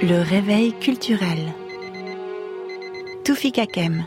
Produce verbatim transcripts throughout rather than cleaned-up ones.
Le réveil culturel. Toufik Hakem.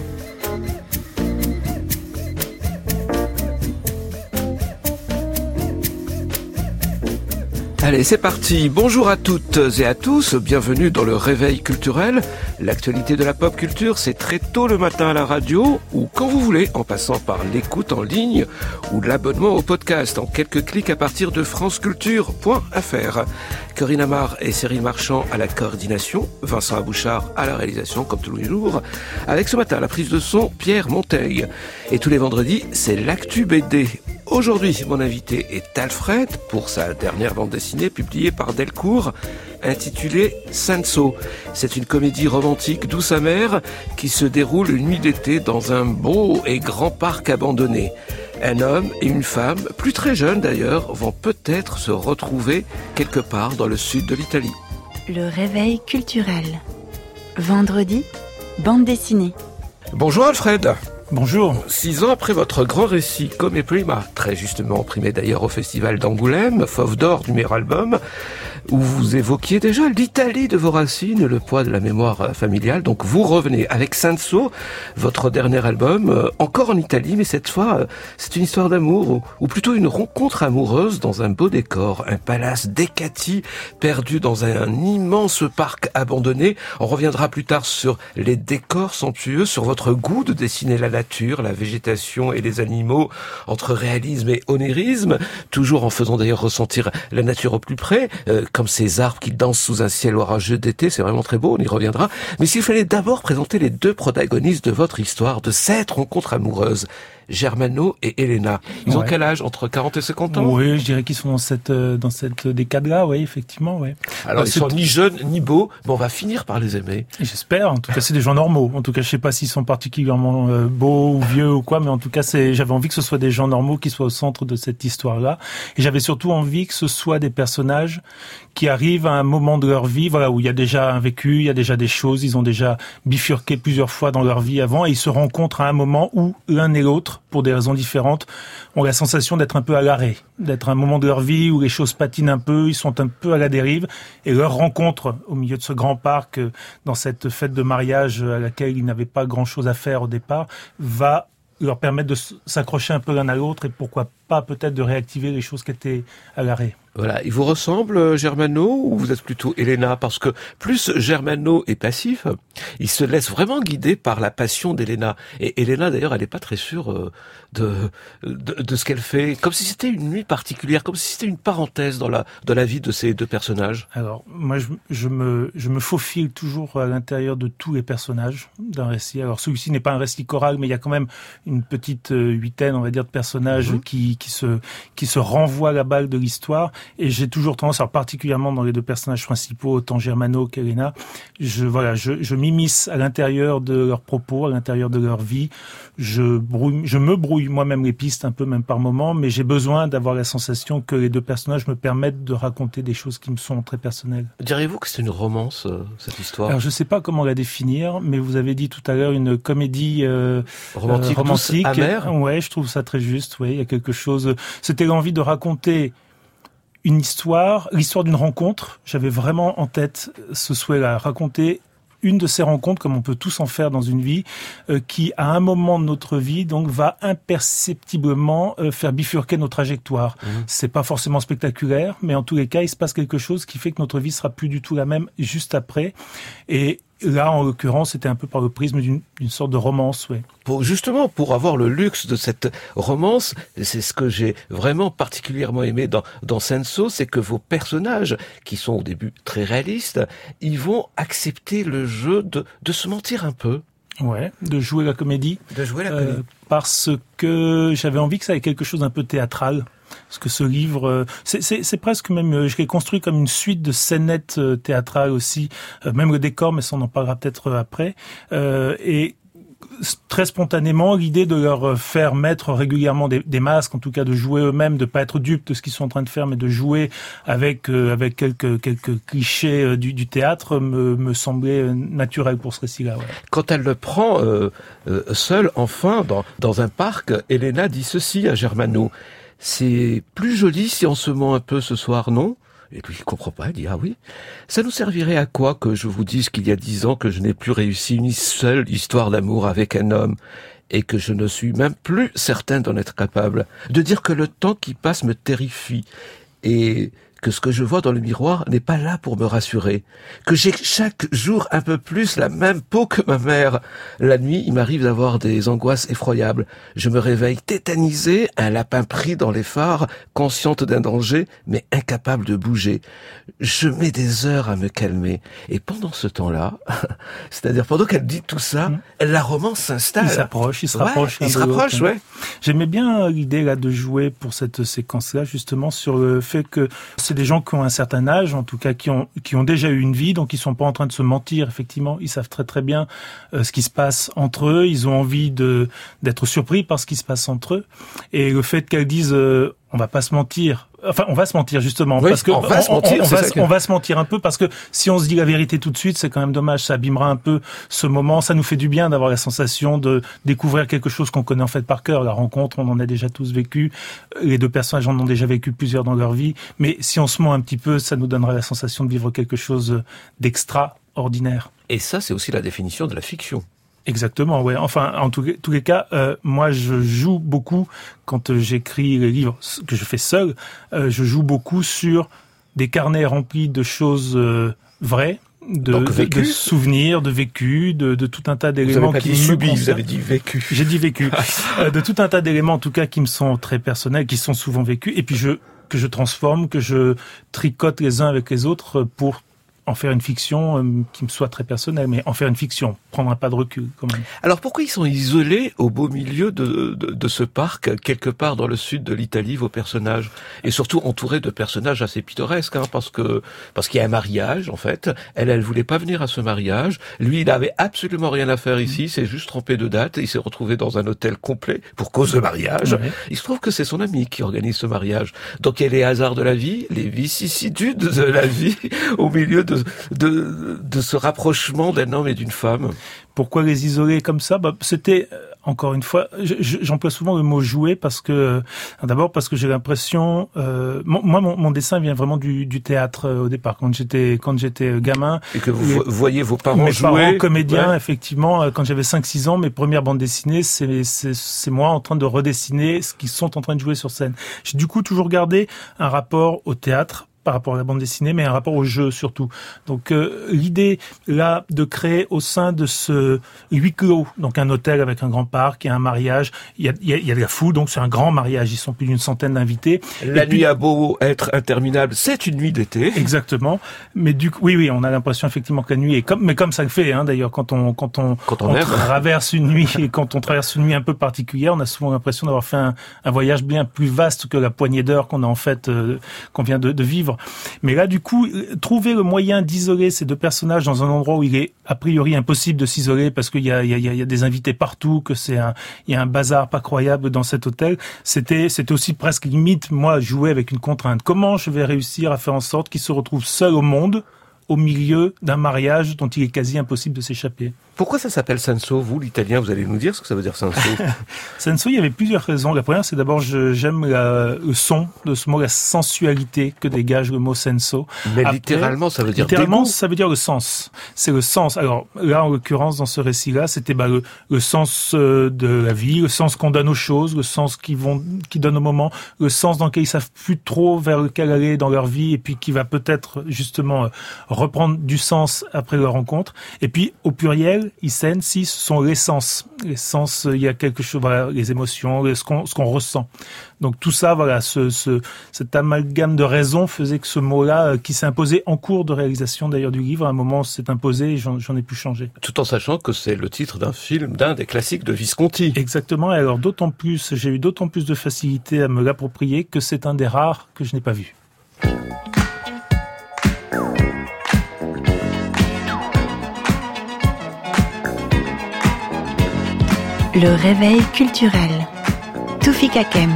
Allez, c'est parti. Bonjour à toutes et à tous. Bienvenue dans le réveil culturel. L'actualité de la pop culture, c'est très tôt le matin à la radio ou quand vous voulez, en passant par l'écoute en ligne ou l'abonnement au podcast en quelques clics à partir de franceculture point f r. Corinne Amar et Cyril Marchand à la coordination, Vincent Abouchard à la réalisation, comme tous les jours. Avec ce matin, la prise de son, Pierre Monteil. Et tous les vendredis, c'est l'actu B D. Aujourd'hui, mon invité est Alfred pour sa dernière bande dessinée publiée par Delcourt, intitulée Senso. C'est une comédie romantique douce amère qui se déroule une nuit d'été dans un beau et grand parc abandonné. Un homme et une femme, plus très jeunes d'ailleurs, vont peut-être se retrouver quelque part dans le sud de l'Italie. Le réveil culturel. Vendredi, bande dessinée. Bonjour Alfred. Bonjour. Six ans après votre grand récit Come Prima, très justement primé d'ailleurs au Festival d'Angoulême, Fauve d'Or du meilleur album, où vous évoquiez déjà l'Italie de vos racines et le poids de la mémoire familiale. Donc vous revenez avec Senso, votre dernier album, euh, encore en Italie, mais cette fois, euh, c'est une histoire d'amour, ou, ou plutôt une rencontre amoureuse dans un beau décor, un palace Decati perdu dans un, un immense parc abandonné. On reviendra plus tard sur les décors somptueux, sur votre goût de dessiner la nature, la végétation et les animaux, entre réalisme et onérisme, toujours en faisant d'ailleurs ressentir la nature au plus près, euh, comme ces arbres qui dansent sous un ciel orageux d'été, c'est vraiment très beau, on y reviendra. Mais s'il fallait d'abord présenter les deux protagonistes de votre histoire, de cette rencontre amoureuse, Germano et Elena. Ils ouais. ont quel âge? Entre quarante et cinquante ans? Oui, je dirais qu'ils sont dans cette, dans cette décade-là, oui, effectivement, oui. Alors, bah, ils sont ni jeunes, ni beaux, mais on va finir par les aimer. J'espère. En tout cas, c'est des gens normaux. En tout cas, je sais pas s'ils sont particulièrement euh, beaux ou vieux ou quoi, mais en tout cas, c'est, j'avais envie que ce soit des gens normaux qui soient au centre de cette histoire-là. Et j'avais surtout envie que ce soit des personnages qui arrivent à un moment de leur vie, voilà, où il y a déjà un vécu, il y a déjà des choses, ils ont déjà bifurqué plusieurs fois dans leur vie avant, et ils se rencontrent à un moment où l'un et l'autre, pour des raisons différentes, ont la sensation d'être un peu à l'arrêt, d'être un moment de leur vie où les choses patinent un peu, ils sont un peu à la dérive, et leur rencontre au milieu de ce grand parc, dans cette fête de mariage à laquelle ils n'avaient pas grand-chose à faire au départ, va leur permettre de s'accrocher un peu l'un à l'autre, et pourquoi pas peut-être de réactiver les choses qui étaient à l'arrêt. Voilà, il vous ressemble, Germano, ou vous êtes plutôt Elena? Parce que plus Germano est passif, il se laisse vraiment guider par la passion d'Elena. Et Elena, d'ailleurs, elle n'est pas très sûre de, de, de ce qu'elle fait. Comme si c'était une nuit particulière, comme si c'était une parenthèse dans la, dans la vie de ces deux personnages. Alors, moi, je, je me, je me faufile toujours à l'intérieur de tous les personnages d'un récit. Alors, celui-ci n'est pas un récit choral, mais il y a quand même une petite huitaine, on va dire, de personnages mmh. qui, qui se, qui se renvoient la balle de l'histoire. Et j'ai toujours tendance, alors particulièrement dans les deux personnages principaux, autant Germano qu'Elena, je, voilà, je, je m'immisce à l'intérieur de leurs propos, à l'intérieur de leur vie. Je brouille, je me brouille moi-même les pistes un peu, même par moments, mais j'ai besoin d'avoir la sensation que les deux personnages me permettent de raconter des choses qui me sont très personnelles. Diriez-vous que c'est une romance, euh, cette histoire? Alors, je sais pas comment la définir, mais vous avez dit tout à l'heure une comédie euh, romantique, euh, romantique. Douce, amère. Ouais, je trouve ça très juste. Ouais, il y a quelque chose. C'était l'envie de raconter une histoire, l'histoire d'une rencontre. J'avais vraiment en tête ce souhait-là, raconter une de ces rencontres, comme on peut tous en faire dans une vie, euh, qui, à un moment de notre vie, donc, va imperceptiblement euh, faire bifurquer nos trajectoires. Mmh. C'est pas forcément spectaculaire, mais en tous les cas, il se passe quelque chose qui fait que notre vie sera plus du tout la même juste après. Et là, en l'occurrence, c'était un peu par le prisme d'une, d'une sorte de romance, ouais. Pour, justement, pour avoir le luxe de cette romance, c'est ce que j'ai vraiment particulièrement aimé dans, dans Senso, c'est que vos personnages, qui sont au début très réalistes, ils vont accepter le jeu de, de se mentir un peu. Ouais, de jouer la comédie. De jouer la comédie. Euh, parce que j'avais envie que ça ait quelque chose d'un peu théâtral. Parce que ce livre, c'est, c'est, c'est presque même, je l'ai construit comme une suite de scénettes théâtrales aussi, même le décor, mais ça on en parlera peut-être après. Euh, et très spontanément, l'idée de leur faire mettre régulièrement des, des masques, en tout cas de jouer eux-mêmes, de pas être dupes de ce qu'ils sont en train de faire, mais de jouer avec euh, avec quelques quelques clichés euh, du, du théâtre, me, me semblait naturel pour ce récit-là. Ouais. Quand elle le prend euh, euh, seule, enfin, dans dans un parc, Elena dit ceci à Germano: c'est plus joli si on se ment un peu ce soir, non? Et lui, il comprend pas, il dit, ah oui, ça nous servirait à quoi que je vous dise qu'il y a dix ans que je n'ai plus réussi une seule histoire d'amour avec un homme et que je ne suis même plus certain d'en être capable, de dire que le temps qui passe me terrifie et que ce que je vois dans le miroir n'est pas là pour me rassurer, que j'ai chaque jour un peu plus la même peau que ma mère. La nuit, il m'arrive d'avoir des angoisses effroyables. Je me réveille tétanisé, un lapin pris dans les phares, consciente d'un danger, mais incapable de bouger. Je mets des heures à me calmer. Et pendant ce temps-là, c'est-à-dire pendant qu'elle dit tout ça, mmh. la romance s'installe. Il s'approche, il se rapproche. Ouais, il se rapproche, ouais. J'aimais bien l'idée là de jouer pour cette séquence-là, justement, sur le fait que c'est des gens qui ont un certain âge, en tout cas qui ont qui ont déjà eu une vie, donc ils sont pas en train de se mentir. Effectivement, ils savent très très bien euh, ce qui se passe entre eux. Ils ont envie de d'être surpris par ce qui se passe entre eux. Et le fait qu'elles disent euh, on va pas se mentir. Enfin, on va se mentir justement oui, parce que on va, on, se, mentir, on, on, va, que... on va se mentir un peu parce que si on se dit la vérité tout de suite, c'est quand même dommage. Ça abîmera un peu ce moment. Ça nous fait du bien d'avoir la sensation de découvrir quelque chose qu'on connaît en fait par cœur. La rencontre, on en a déjà tous vécu. Les deux personnages en ont déjà vécu plusieurs dans leur vie. Mais si on se ment un petit peu, ça nous donnera la sensation de vivre quelque chose d'extraordinaire. Et ça, c'est aussi la définition de la fiction. Exactement, ouais. Enfin, en tous, tous les cas, euh, moi, je joue beaucoup quand euh, j'écris les livres que je fais seul. Euh, je joue beaucoup sur des carnets remplis de choses euh, vraies, de, de, de souvenirs, de vécu, de, de tout un tas d'éléments vous avez pas qui dit me subi, concernent. Vous avez dit vécu. J'ai dit vécu. euh, de tout un tas d'éléments, en tout cas, qui me sont très personnels, qui sont souvent vécus, et puis je que je transforme, que je tricote les uns avec les autres pour en faire une fiction euh, qui me soit très personnelle, mais en faire une fiction, prendre un pas de recul quand même. Alors pourquoi ils sont isolés au beau milieu de, de, de ce parc, quelque part dans le sud de l'Italie, vos personnages, et surtout entourés de personnages assez pittoresques, hein, parce que parce qu'il y a un mariage en fait. Elle, elle voulait pas venir à ce mariage. Lui, il avait absolument rien à faire ici. C'est juste trompé de date. Il s'est retrouvé dans un hôtel complet pour cause de mariage. Ouais. Il se trouve que c'est son ami qui organise ce mariage. Donc il y a les hasards de la vie, les vicissitudes de la vie au milieu de De, de, de ce rapprochement d'un homme et d'une femme. Pourquoi les isoler comme ça ? Bah, c'était, euh, encore une fois, je, j'emploie souvent le mot jouer parce que, euh, d'abord parce que j'ai l'impression, euh, mon, moi mon, mon dessin vient vraiment du, du théâtre euh, au départ, quand j'étais quand j'étais gamin. Et que vous les, voyez vos parents mes jouer. Mes parents comédiens, ouais. effectivement, euh, quand j'avais cinq six ans, mes premières bandes dessinées, c'est, c'est, c'est moi en train de redessiner ce qu'ils sont en train de jouer sur scène. J'ai du coup toujours gardé un rapport au théâtre, par rapport à la bande dessinée, mais un rapport au jeu surtout. Donc euh, l'idée là de créer au sein de ce huis clos, donc un hôtel avec un grand parc et un mariage, il y a, il y a, il y a de la foule, donc c'est un grand mariage, ils sont plus d'une centaine d'invités. La et nuit puis, a beau être interminable, c'est une nuit d'été. Exactement. Mais du coup, oui, oui, on a l'impression effectivement que la nuit est comme, mais comme ça le fait, hein, d'ailleurs, quand on quand on, quand on, on aime. traverse une nuit et quand on traverse une nuit un peu particulière, on a souvent l'impression d'avoir fait un, un voyage bien plus vaste que la poignée d'heures qu'on a en fait euh, qu'on vient de, de vivre. Mais là, du coup, trouver le moyen d'isoler ces deux personnages dans un endroit où il est a priori impossible de s'isoler parce qu'il y a, il y a, il y a des invités partout, que c'est un, il y a un bazar pas croyable dans cet hôtel. C'était, c'était aussi presque limite, moi, jouer avec une contrainte. Comment je vais réussir à faire en sorte qu'ils se retrouvent seuls au monde, au milieu d'un mariage dont il est quasi impossible de s'échapper? Pourquoi ça s'appelle Senso? Vous, l'italien, vous allez nous dire ce que ça veut dire Senso. Senso, il y avait plusieurs raisons. La première, c'est d'abord, je, j'aime la, le son de ce mot, la sensualité que dégage le mot senso. Mais Après, littéralement, ça veut dire littéralement, dégoût. ça veut dire le sens. C'est le sens. Alors là, en l'occurrence, dans ce récit-là, c'était bah, le, le sens de la vie, le sens qu'on donne aux choses, le sens qu'ils vont, qu'ils donnent au moment, le sens dans lequel ils savent plus trop vers lequel aller dans leur vie, et puis qui va peut-être justement reprendre du sens après leur rencontre. Et puis au pluriel, Isen, si, ce sont les sens. Les sens, il y a quelque chose, voilà, les émotions, ce qu'on, ce qu'on ressent. Donc tout ça, voilà, ce, ce, cet amalgame de raisons faisait que ce mot-là, qui s'est imposé en cours de réalisation d'ailleurs du livre, à un moment s'est imposé et j'en, j'en ai pu changer. Tout en sachant que c'est le titre d'un film, d'un des classiques de Visconti. Exactement, et alors d'autant plus, j'ai eu d'autant plus de facilité à me l'approprier que c'est un des rares que je n'ai pas vu. Le réveil culturel. Toufik Hakem.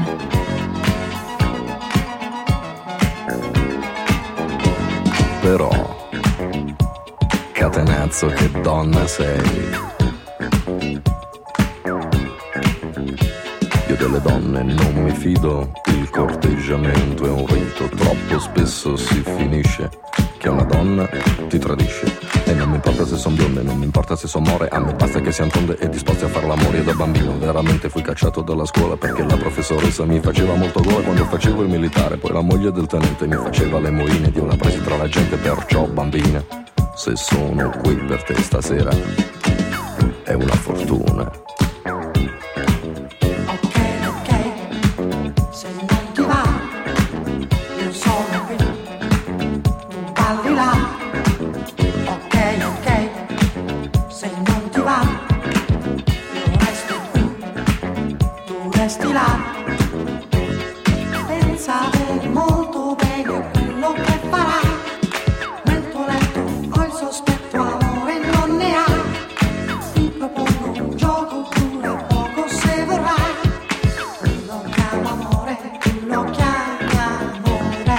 Però, catenazzo che donna sei. Io delle donne non mi fido, il il corteggiamento è un rito, troppo spesso si finisce che una donna ti tradisce. E non mi importa se son bionde, non mi importa se son more, a me basta che siano tonde e disposti a far l'amore. Io da bambino veramente fui cacciato dalla scuola perché la professoressa mi faceva molto gola quando facevo il militare. Poi la moglie del tenente mi faceva le moine ed io la presi tra la gente, perciò bambina, se sono qui per te stasera è una fortuna. Resti là, pensate molto bene a quello che farà. Nel tuo letto ho il sospetto, amore non ne ha. Ti propongo un gioco, dura poco se vorrai. Lo chiamo amore, lo chiami amore.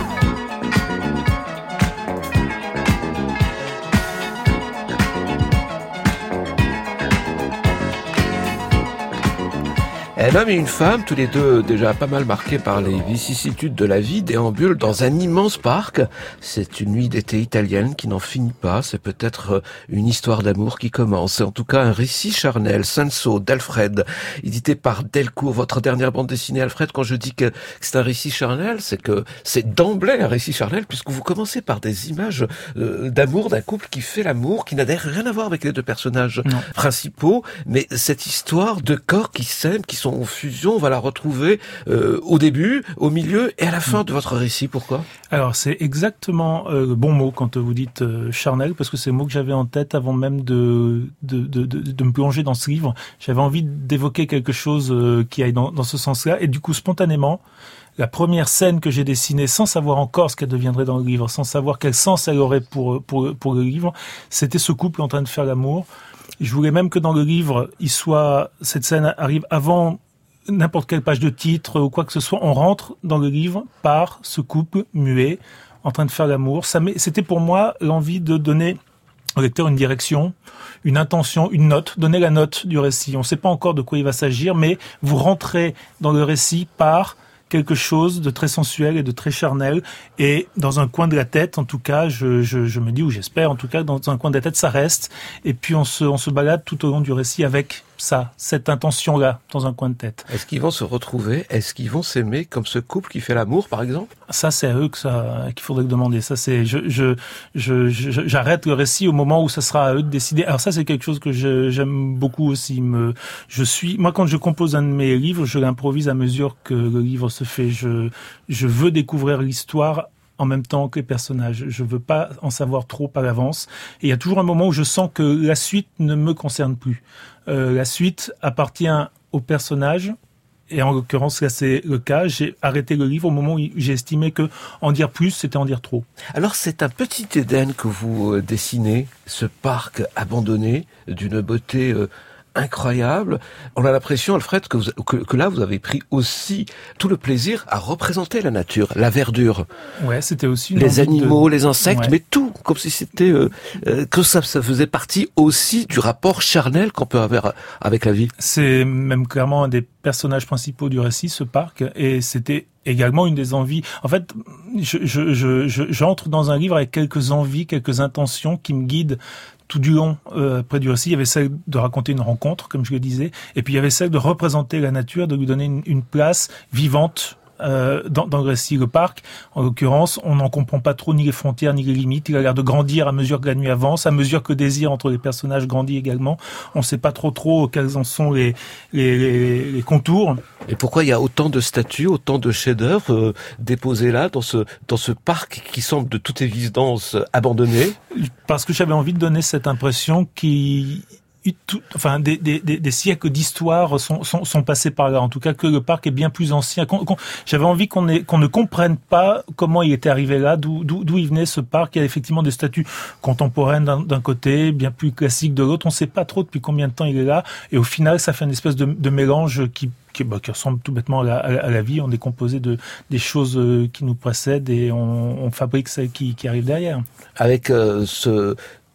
Un homme et une femme, tous les deux déjà pas mal marqués par les vicissitudes de la vie, déambulent dans un immense parc. C'est une nuit d'été italienne qui n'en finit pas. C'est peut-être une histoire d'amour qui commence. C'est en tout cas un récit charnel, Senso, d'Alfred, édité par Delcourt. Votre dernière bande dessinée, Alfred, quand je dis que c'est un récit charnel, c'est que c'est d'emblée un récit charnel, puisque vous commencez par des images euh, d'amour d'un couple qui fait l'amour, qui n'a d'ailleurs rien à voir avec les deux personnages non. principaux, mais cette histoire de corps qui s'aiment, qui sont en fusion, on va la retrouver euh, au début, au milieu et à la fin de votre récit. Pourquoi ? Alors, c'est exactement euh, le bon mot quand vous dites euh, charnel, parce que c'est le mot que j'avais en tête avant même de, de, de, de, de me plonger dans ce livre. J'avais envie d'évoquer quelque chose euh, qui aille dans, dans ce sens-là, et du coup, spontanément, la première scène que j'ai dessinée, sans savoir encore ce qu'elle deviendrait dans le livre, sans savoir quel sens elle aurait pour, pour, pour le livre, c'était ce couple en train de faire l'amour. Je voulais même que dans le livre, il soit, cette scène arrive avant n'importe quelle page de titre ou quoi que ce soit, on rentre dans le livre par ce couple muet en train de faire l'amour. Ça, c'était pour moi l'envie de donner au lecteur une direction, une intention, une note, donner la note du récit. On ne sait pas encore de quoi il va s'agir, mais vous rentrez dans le récit par quelque chose de très sensuel et de très charnel, et dans un coin de la tête, en tout cas, je, je, je me dis, ou j'espère, en tout cas, dans un coin de la tête, ça reste, et puis on se, on se balade tout au long du récit avec ça, cette intention-là, dans un coin de tête. Est-ce qu'ils vont se retrouver ? Est-ce qu'ils vont s'aimer comme ce couple qui fait l'amour, par exemple ? Ça, c'est à eux que ça, qu'il faudrait demander. Ça, c'est, je, je, je, je, j'arrête le récit au moment où ça sera à eux de décider. Alors ça, c'est quelque chose que je, j'aime beaucoup aussi. Me, je suis, moi, quand je compose un de mes livres, je l'improvise à mesure que le livre se fait. Je, je veux découvrir l'histoire en même temps que les personnages. Je veux pas en savoir trop à l'avance. Et il y a toujours un moment où je sens que la suite ne me concerne plus. Euh, la suite appartient aux personnages. Et en l'occurrence, là, c'est le cas. J'ai arrêté le livre au moment où j'ai estimé que en dire plus, c'était en dire trop. Alors, c'est un petit Éden que vous dessinez, ce parc abandonné, d'une beauté euh, incroyable. On a l'impression, Alfred, que, vous, que, que là, vous avez pris aussi tout le plaisir à représenter la nature, la verdure. Ouais, c'était aussi une les animaux, de... les insectes, ouais. mais tout, comme si c'était euh, euh, que ça, ça faisait partie aussi du rapport charnel qu'on peut avoir avec la vie. C'est même clairement un des personnages principaux du récit, ce parc, et c'était également une des envies. En fait, je, je, je, je, j'entre dans un livre avec quelques envies, quelques intentions qui me guident tout du long euh, près du récit. Il y avait celle de raconter une rencontre, comme je le disais, et puis il y avait celle de représenter la nature, de lui donner une, une place vivante euh, dans, dans le récit. Le parc, en l'occurrence, on n'en comprend pas trop ni les frontières ni les limites. Il a l'air de grandir à mesure que la nuit avance, à mesure que le désir entre les personnages grandit également. On ne sait pas trop trop quels en sont les, les, les, les contours. Et pourquoi il y a autant de statues, autant de chefs-d'œuvre euh, déposés là, dans ce, dans ce parc qui semble de toute évidence abandonné ? Parce que j'avais envie de donner cette impression qui... Tout, enfin, des, des, des siècles d'histoire sont, sont, sont passés par là. En tout cas, que le parc est bien plus ancien. Qu'on, qu'on, j'avais envie qu'on, ait, qu'on ne comprenne pas comment il était arrivé là, d'où, d'où, d'où il venait ce parc. Il y a effectivement des statues contemporaines d'un, d'un côté, bien plus classiques de l'autre. On ne sait pas trop depuis combien de temps il est là. Et au final, ça fait une espèce de, de mélange qui, qui, bah, qui ressemble tout bêtement à la, à la vie. On est composé de des choses qui nous précèdent et on, on fabrique celles qui, qui arrivent derrière. Avec euh, ce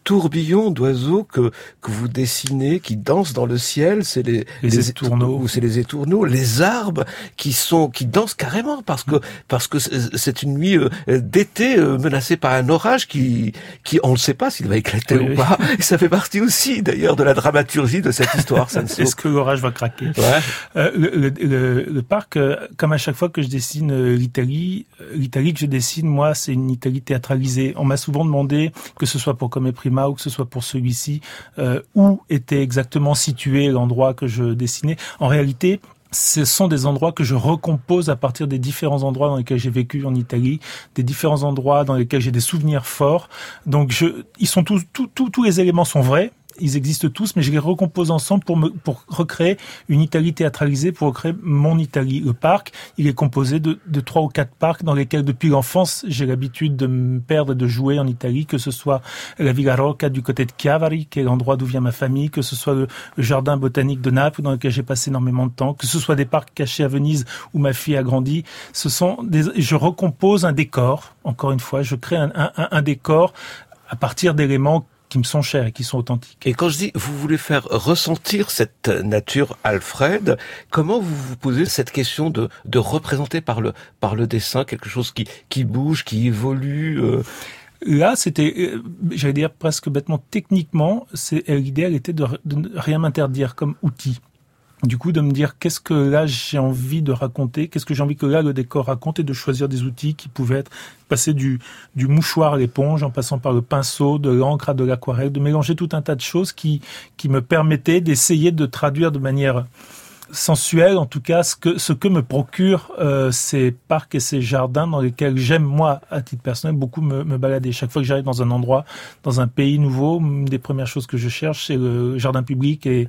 tourbillons d'oiseaux que que vous dessinez, qui dansent dans le ciel, c'est les les, les étourneaux, ou c'est les étourneaux, les arbres qui sont qui dansent carrément parce que parce que c'est une nuit d'été menacée par un orage qui qui on ne sait pas s'il va éclater oui, ou oui. pas. Et ça fait partie aussi d'ailleurs de la dramaturgie de cette histoire. Est-ce que l'orage va craquer? Ouais. Euh, le, le, le parc, comme à chaque fois que je dessine l'Italie, l'Italie que je dessine, moi, c'est une Italie théâtralisée. On m'a souvent demandé, que ce soit pour Come Prima ou que ce soit pour celui-ci, euh, où était exactement situé l'endroit que je dessinais. En réalité, ce sont des endroits que je recompose à partir des différents endroits dans lesquels j'ai vécu en Italie, des différents endroits dans lesquels j'ai des souvenirs forts. Donc, je, ils sont tous, tous, tous, tous les éléments sont vrais. Ils existent tous, mais je les recompose ensemble pour me, pour recréer une Italie théâtralisée, pour recréer mon Italie. Le parc, il est composé de, de trois ou quatre parcs dans lesquels, depuis l'enfance, j'ai l'habitude de me perdre et de jouer en Italie, que ce soit la Villa Rocca du côté de Chiavari, qui est l'endroit d'où vient ma famille, que ce soit le, le jardin botanique de Naples, dans lequel j'ai passé énormément de temps, que ce soit des parcs cachés à Venise, où ma fille a grandi. Ce sont des, je recompose un décor. Encore une fois, je crée un, un, un décor à partir d'éléments qui me sont chers et qui sont authentiques. Et quand je dis vous voulez faire ressentir cette nature, Alfred, comment vous vous posez cette question de de représenter par le par le dessin quelque chose qui qui bouge, qui évolue euh... Là, c'était, j'allais dire presque bêtement, techniquement, c'est l'idée, elle était de, de rien m'interdire comme outil. Du coup, de me dire qu'est-ce que là j'ai envie de raconter, qu'est-ce que j'ai envie que là le décor raconte, et de choisir des outils qui pouvaient être passer du, du mouchoir à l'éponge, en passant par le pinceau, de l'encre à de l'aquarelle, de mélanger tout un tas de choses qui qui me permettaient d'essayer de traduire de manière sensuelle, en tout cas, ce que ce que me procurent euh, ces parcs et ces jardins dans lesquels j'aime, moi, à titre personnel, beaucoup me, me balader. Chaque fois que j'arrive dans un endroit, dans un pays nouveau, une des premières choses que je cherche, c'est le jardin public, et,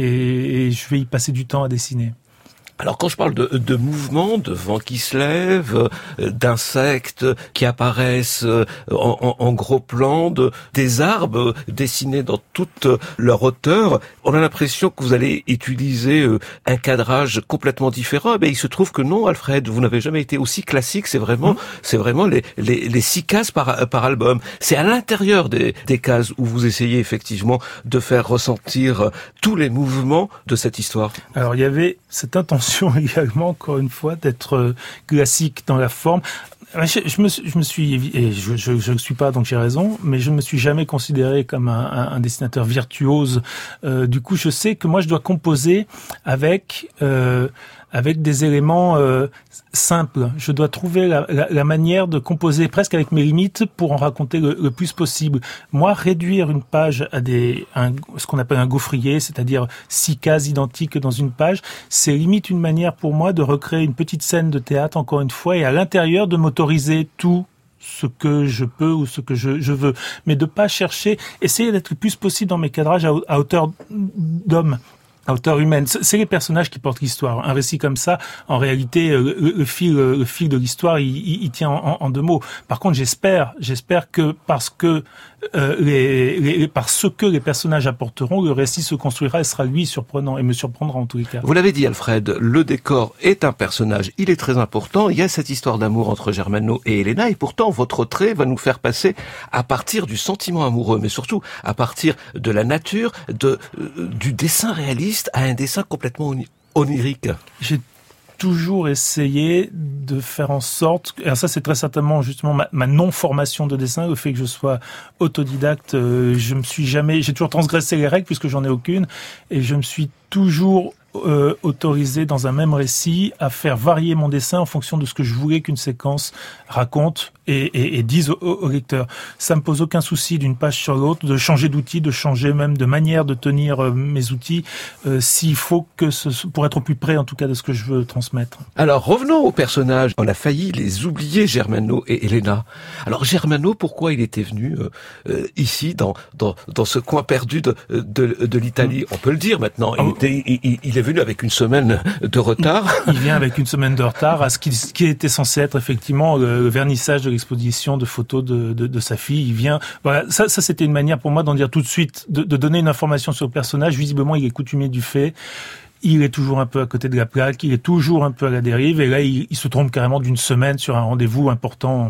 et, et je vais y passer du temps à dessiner. Alors quand je parle de, de mouvements, de vent qui se lève, d'insectes qui apparaissent en, en, en gros plan, de, des arbres dessinés dans toute leur hauteur, on a l'impression que vous allez utiliser un cadrage complètement différent. Mais il se trouve que non, Alfred, vous n'avez jamais été aussi classique. C'est vraiment, mmh. c'est vraiment les, les, les six cases par, par album. C'est à l'intérieur des, des cases où vous essayez effectivement de faire ressentir tous les mouvements de cette histoire. Alors il y avait cette intention également, encore une fois, d'être classique dans la forme. Je, je, me, je me suis, et je, je, je le suis pas, donc j'ai raison, mais je me suis jamais considéré comme un, un, un dessinateur virtuose. Euh, du coup, je sais que moi, je dois composer avec euh, avec des éléments euh, simples. Je dois trouver la, la, la manière de composer presque avec mes limites pour en raconter le, le plus possible. Moi, réduire une page à des un, ce qu'on appelle un gaufrier, c'est-à-dire six cases identiques dans une page, c'est limite une manière pour moi de recréer une petite scène de théâtre, encore une fois, et à l'intérieur de m'autoriser tout ce que je peux ou ce que je, je veux, mais de pas chercher, essayer d'être le plus possible dans mes cadrages à, à hauteur d'homme, à hauteur humaine. C'est les personnages qui portent l'histoire. Un récit comme ça, en réalité, le, le fil, le fil de l'histoire, il, il, il tient en, en deux mots. Par contre, j'espère, j'espère que parce que euh, les, les, par ce que les personnages apporteront, le récit se construira et sera lui surprenant et me surprendra en tous les cas. Vous l'avez dit, Alfred, le décor est un personnage. Il est très important. Il y a cette histoire d'amour entre Germano et Elena, et pourtant votre trait va nous faire passer à partir du sentiment amoureux, mais surtout à partir de la nature, de euh, du dessin réaliste à un dessin complètement onirique. J'ai toujours essayé de faire en sorte, et ça c'est très certainement justement ma, ma non-formation de dessin, le fait que je sois autodidacte, euh, je me suis jamais, j'ai toujours transgressé les règles puisque j'en ai aucune, et je me suis toujours euh, autorisé dans un même récit à faire varier mon dessin en fonction de ce que je voulais qu'une séquence raconte et, et, et dise au, au lecteur. Ça me pose aucun souci d'une page sur l'autre de changer d'outil, de changer même de manière de tenir euh, mes outils, euh, s'il faut que ce, pour être au plus près en tout cas de ce que je veux transmettre. Alors revenons aux personnages. On a failli les oublier, Germano et Elena. Alors Germano, pourquoi il était venu euh, euh, ici dans, dans dans ce coin perdu de de, de l'Italie? On peut le dire maintenant. Il, était, il, il est venu avec une semaine de retard. Il vient avec une semaine de retard à ce qui, ce qui était censé être effectivement le, le vernissage de l'exposition de photos de, de, de sa fille. Il vient, voilà, ça, ça c'était une manière pour moi d'en dire tout de suite, de, de donner une information sur le personnage. Visiblement, il est coutumier du fait. Il est toujours un peu à côté de la plaque. Il est toujours un peu à la dérive. Et là, il, il se trompe carrément d'une semaine sur un rendez-vous important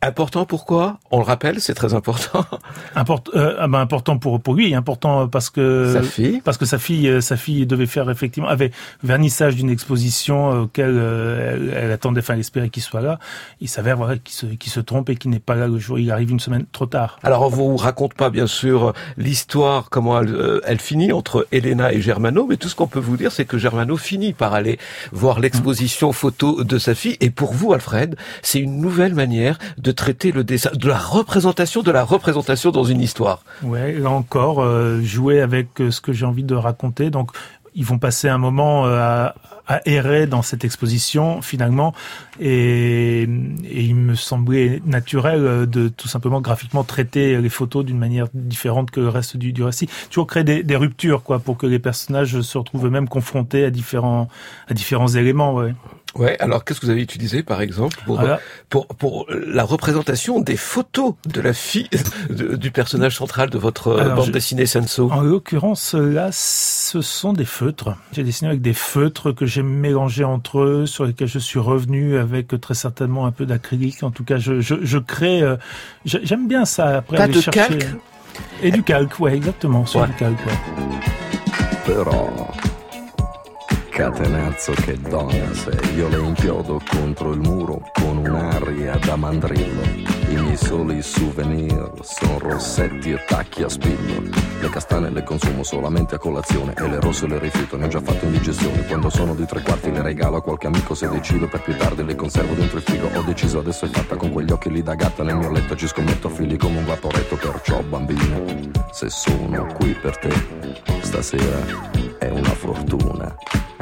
Important pourquoi? On le rappelle, c'est très important. Import, euh, ah ben important pour pour lui, important parce que sa fille, parce que sa fille, sa fille devait faire effectivement avait vernissage d'une exposition auquel euh, elle, elle attendait, enfin elle espérait qu'il soit là. Il s'avère voilà qu'il se qu'il se trompe et qu'il n'est pas là le jour. Il arrive une semaine trop tard. Alors on vous raconte pas bien sûr l'histoire comment elle, euh, elle finit entre Elena et Germano, mais tout ce qu'on peut vous dire, c'est que Germano finit par aller voir l'exposition mmh. photo de sa fille. Et pour vous, Alfred, c'est une nouvelle manière de traiter le dessin, de la représentation, de la représentation dans une histoire. Ouais, là encore, euh, jouer avec ce que j'ai envie de raconter. Donc, ils vont passer un moment à, à errer dans cette exposition, finalement, et, et il me semblait naturel de tout simplement graphiquement traiter les photos d'une manière différente que le reste du, du récit. Toujours créer des, des ruptures, quoi, pour que les personnages se retrouvent eux-mêmes confrontés à différents, à différents éléments, ouais. Ouais, alors qu'est-ce que vous avez utilisé par exemple pour voilà. pour pour la représentation des photos de la fille de, du personnage central de votre alors, bande je, dessinée Senso? En l'occurrence là, ce sont des feutres. J'ai dessiné avec des feutres que j'ai mélangés entre eux, sur lesquels je suis revenu avec très certainement un peu d'acrylique. En tout cas, je je, je crée. Euh, j'aime bien ça. Après pas aller de chercher calque et du calque, ouais, exactement, sur ouais. du calque. Ouais. Però catenazzo che donna sei, io le inchiodo contro il muro con un'aria da mandrillo. I miei soli souvenir sono rossetti e tacchi a spillo. Le castane le consumo solamente a colazione e le rosse le rifiuto, ne ho già fatto indigestione. Quando sono di tre quarti le regalo a qualche amico, se decido per più tardi le conservo dentro il frigo. Ho deciso adesso è fatta, con quegli occhi lì da gatta nel mio letto ci scommetto fili come un vaporetto. Perciò bambina, se sono qui per te stasera è una fortuna.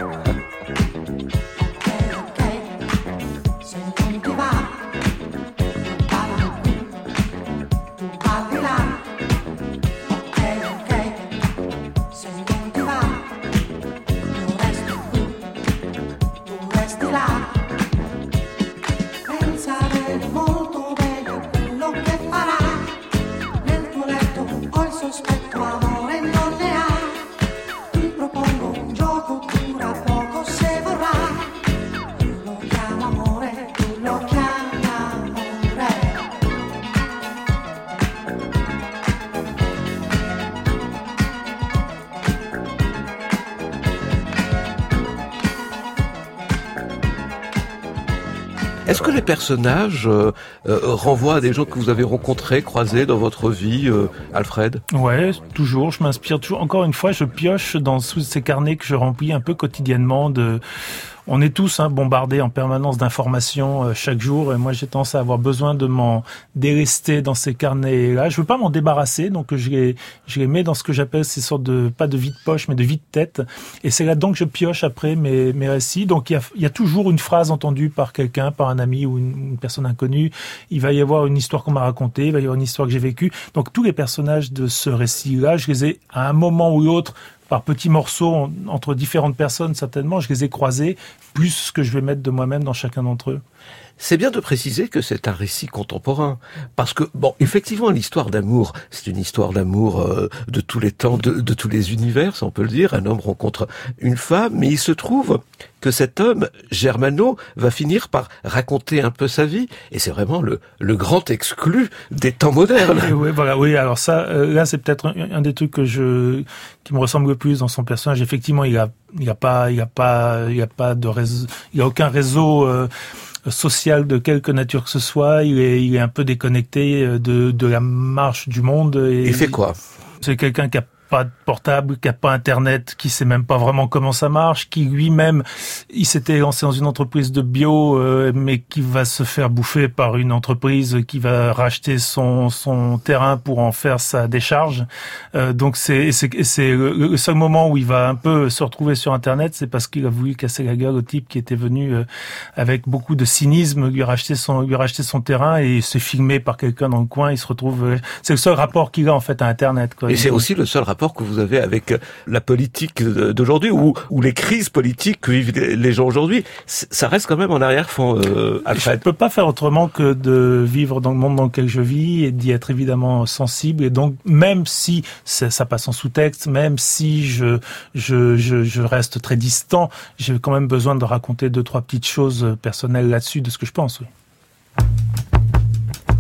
Est-ce que les personnages euh, euh, renvoient à des gens que vous avez rencontrés, croisés dans votre vie, euh, Alfred? Ouais, toujours. Je m'inspire toujours. Encore une fois, je pioche dans tous ces carnets que je remplis un peu quotidiennement de... On est tous hein, bombardés en permanence d'informations euh, chaque jour, et moi j'ai tendance à avoir besoin de m'en délester dans ces carnets-là. Je veux pas m'en débarrasser, donc je les, je les mets dans ce que j'appelle ces sortes de, pas de vide-poche, mais de vide-tête, et c'est là-dedans que je pioche après mes, mes récits. Donc il y a, il y a toujours une phrase entendue par quelqu'un, par un ami ou une, une personne inconnue. Il va y avoir une histoire qu'on m'a racontée, il va y avoir une histoire que j'ai vécue. Donc tous les personnages de ce récit-là, je les ai à un moment ou l'autre par petits morceaux entre différentes personnes, certainement, je les ai croisés, plus ce que je vais mettre de moi-même dans chacun d'entre eux. C'est bien de préciser que c'est un récit contemporain, parce que, bon, effectivement, l'histoire d'amour, c'est une histoire d'amour euh, de tous les temps, de, de tous les univers, on peut le dire. Un homme rencontre une femme, mais il se trouve que cet homme, Germano, va finir par raconter un peu sa vie, et c'est vraiment le, le grand exclu des temps modernes. Et oui, voilà, oui. Alors ça, euh, là, c'est peut-être un, un des trucs que je, qui me ressemble le plus dans son personnage. Effectivement, il a, il a pas, il a pas, il a pas de réseau, il a aucun réseau. Euh, social de quelque nature que ce soit, il est, il est un peu déconnecté de, de la marche du monde. Et il fait quoi? C'est quelqu'un qui a pas de portable, qui a pas internet, qui sait même pas vraiment comment ça marche, qui lui-même, il s'était lancé dans une entreprise de bio, euh, mais qui va se faire bouffer par une entreprise qui va racheter son son terrain pour en faire sa décharge. Euh, donc c'est c'est c'est le, le seul moment où il va un peu se retrouver sur internet, c'est parce qu'il a voulu casser la gueule au type qui était venu euh, avec beaucoup de cynisme lui racheter son lui racheter son terrain et se filmer par quelqu'un dans le coin. Il se retrouve, euh, c'est le seul rapport qu'il a en fait à internet, quoi. Et c'est aussi le seul rapport que vous avez avec la politique d'aujourd'hui ou, ou les crises politiques que vivent les gens aujourd'hui. Ça reste quand même en arrière-fond, euh, Alfred. Je ne peux pas faire autrement que de vivre dans le monde dans lequel je vis et d'y être évidemment sensible. Et donc, même si ça, ça passe en sous-texte, même si je, je, je, je reste très distant, j'ai quand même besoin de raconter deux, trois petites choses personnelles là-dessus de ce que je pense, oui.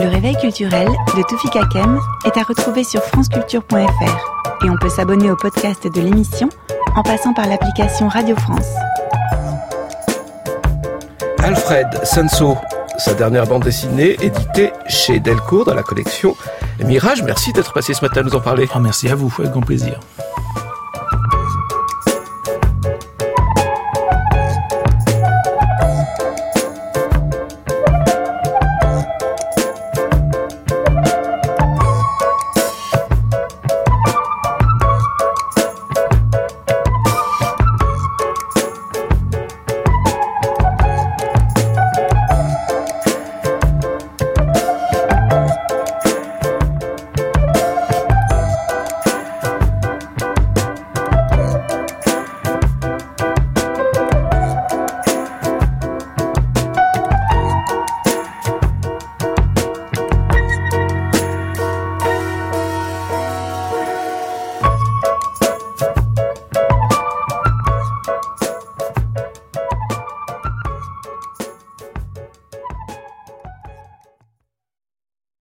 Le réveil culturel de Toufik Hakem est à retrouver sur franceculture point f r et on peut s'abonner au podcast de l'émission en passant par l'application Radio France. Alfred Senso, sa dernière bande dessinée éditée chez Delcourt dans la collection Mirage. Merci d'être passé ce matin à nous en parler. Ah, merci à vous, avec grand plaisir.